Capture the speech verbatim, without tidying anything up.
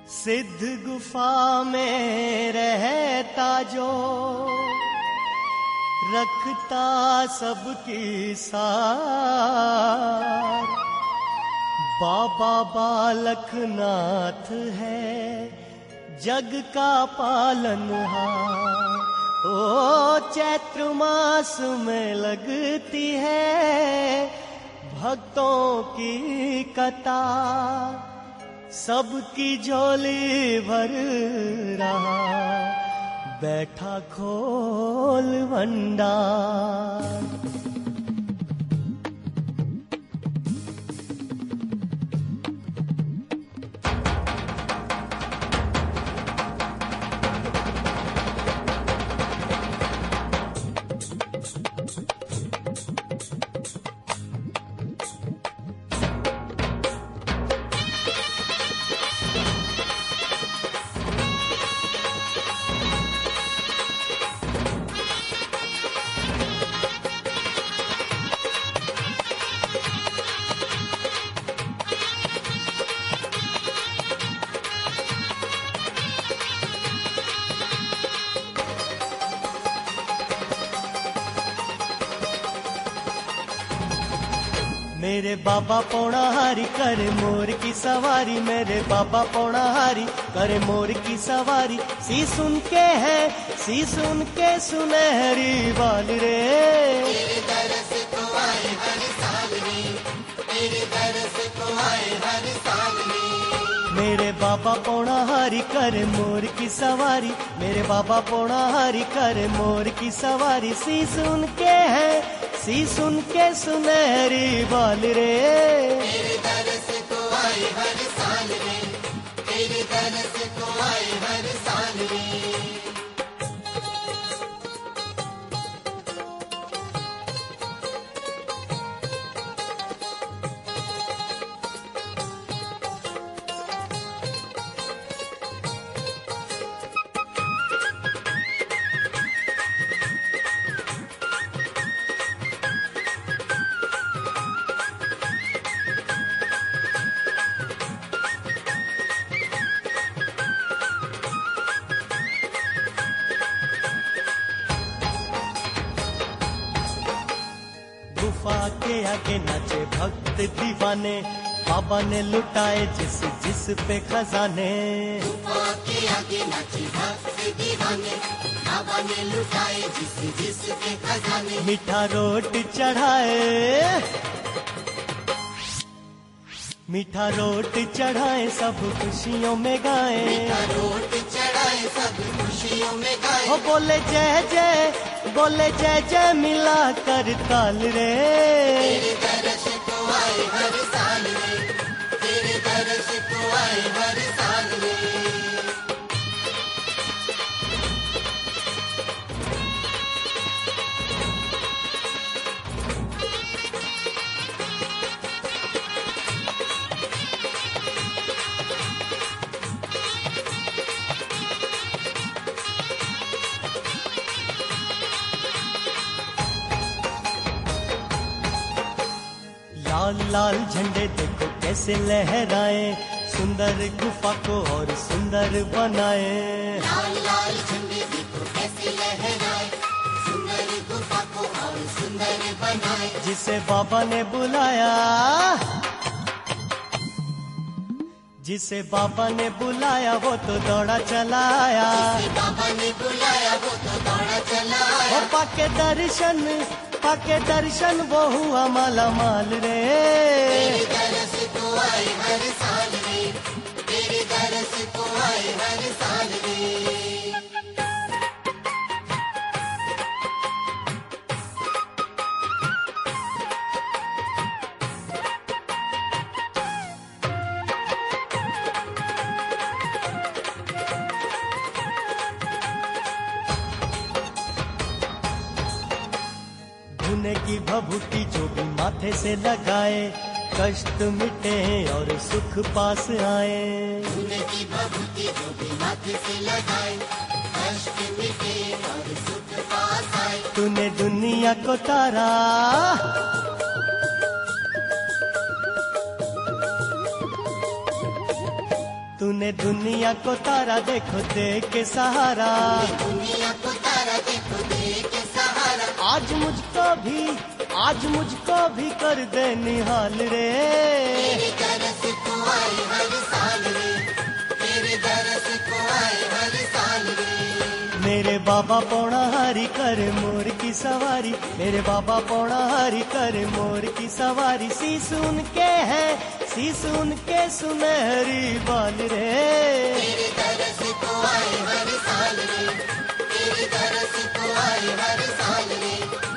सिद्ध गुफा में रहता जो रखता सबकी सार, बाबा बालकनाथ है जग का पालनहार। ओ चैत्र मास में लगती है भक्तों की कतार, सबकी झोली भर रहा बैठा खोल भंडार। मेरे बाबा पौड़ाहारी करे मोर की सवारी, मेरे बाबा पौड़ाहारी करे मोर की सवारी। सी सुन के है सी सुन के सुनहरी बाल रे, तेरे दर से तो आए हर साल रे, तेरे दर से तो आए हर साल रे। मेरे बाबा पौड़ाहारी करे मोर की सवारी, मेरे बाबा पौड़ाहारी करे मोर की सवारी। सी सुन के है सी सुन के सुनहरी बाल रे, तेरे दर से तो आए हर साल रे, तेरे दर से तो आए हर साल रे। गुफा के आगे नाचे भक्त दीवाने, बाबा ने लुटाए जिस जिस पे खजाने। गुफा के आगे नाचे भक्त दीवाने, बाबा ने लुटाए जिस जिस पे खजाने। मीठा रोट चढ़ाए मीठा रोट चढ़ाए सब खुशियों में गाए, मीठा रोट चढ़ाए सब खुशियों में गाए। हो बोले जय जय बोले जय जय मिला कर ताल रे, तेरे दर से तो आए हर साल रे, तेरे दर से तो आए हर साल रे। लाल लाल झंडे देखो कैसे लहराए, सुंदर गुफा को और सुंदर बनाए। लाल लाल झंडे देखो कैसे लहराए, सुंदर गुफा को और सुंदर बनाए। जिसे बाबा ने बुलाया जिसे बाबा ने बुलाया वो तो दौड़ा चला आया, जिसे बाबा ने बुलाया वो तो दौड़ा चला आया। वो पाके दर्शन पाके दर्शन वो हुआ माला माल रे, तेरे दर से तो आए हर साल रे, तेरे दर से तो आए हर साल रे। धुने की भभूति जो भी माथे से लगाए, कष्ट मिटे और सुख पास आए। धुने की भभूति जो भी माथे से लगाए, कष्ट मिटे और सुख पास आए। तूने दुनिया को तारा तूने दुनिया को तारा देखो दे के सहारा, दुनिया को तारा देखो दे के सहारा। आज मुझको भी आज मुझको भी कर दे निहाल रे। तेरे दरस को आए हर साल रे, तेरे दरस को आए हर साल रे। मेरे बाबा पौड़ा हारी कर मोर की सवारी, मेरे बाबा पौड़ा हारी कर मोर की सवारी। शीश उनके हैं शीश उनके सुनहरी बाल रे। तेरे दरस को आए हर साल रे, तेरे दरस को आए हर साल रे।